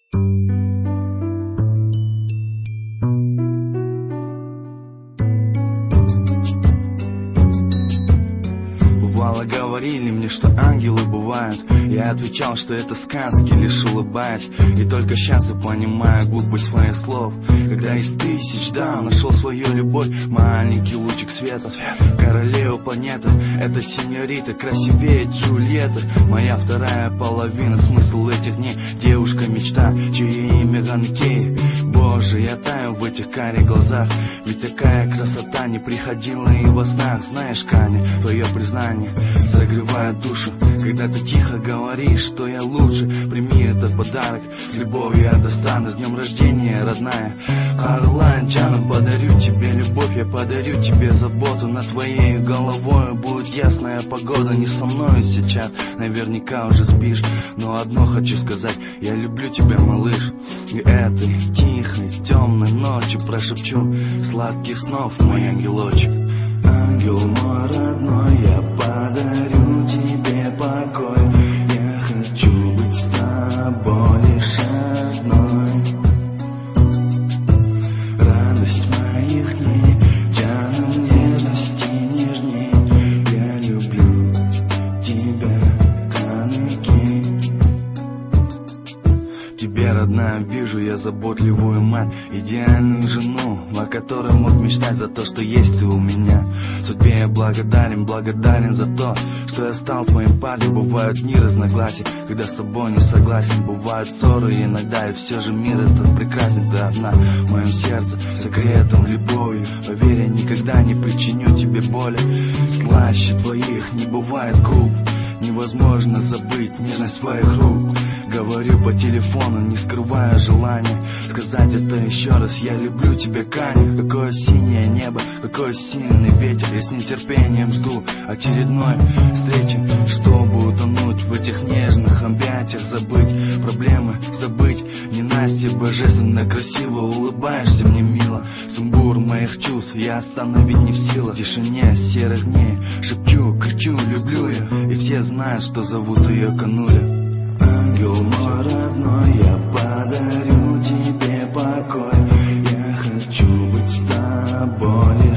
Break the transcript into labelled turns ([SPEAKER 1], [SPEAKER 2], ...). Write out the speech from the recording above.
[SPEAKER 1] Говорили мне, что ангелы бывают. Я отвечал, что это сказки, лишь улыбаясь. И только сейчас я понимаю глупость своих слов. Когда из тысяч, да, нашел свою любовь. Маленький лучик света, королева планеты. Это сеньорита, красивее Джульетта. Моя вторая половина, смысл этих дней. Девушка-мечта, чье имя Ганкей. Боже, я таю в этих карих глазах. Ведь такая красота не приходила и во снах. Знаешь, Каня, твое признание согревает душу, когда ты тихо говоришь, что я лучше. Прими этот подарок, с любовью я достану. С днем рождения, родная Арлан Джану, подарю тебе любовь, я подарю тебе заботу. Над твоей головой будет ясная погода. Не со мной сейчас, наверняка уже спишь, но одно хочу сказать: я люблю тебя, малыш. И этой тихой, темной ночью прошепчу сладких снов, мой ангелочек. Ангел мой родной, я подарю тебе покой. Я хочу быть с тобой лишь одной. Радость моих дней, тяну нежности нежней. Я люблю тебя, Канеки. Тебе, родная, вижу я заботливую мать, идеальную жену, о которой мог мечтать, за то, что есть ты у меня. Судьбе я благодарен за то, что я стал твоим парнем. Бывают дни разногласий, когда с тобой не согласен. Бывают ссоры иногда, и все же мир этот прекрасен. Ты одна в моем сердце, согретом любовью. Поверь, я никогда не причиню тебе боли. Слаще твоих не бывает губ, невозможно забыть нежность твоих рук. Говорю по телефону, не скрывая желания сказать это еще раз: я люблю тебя, Каня. Какое синее небо, какой сильный ветер. Я с нетерпением жду очередной встречи, чтобы утонуть в этих нежных объятиях. Забыть проблемы, забыть ненастье. Божественно красиво улыбаешься мне мило. Сумбур моих чувств я остановить не в силах. В тишине серых дней шепчу, кричу, люблю ее. И все знают, что зовут ее Кануля. Ангел мой родной, я подарю тебе покой. Я хочу быть с тобой.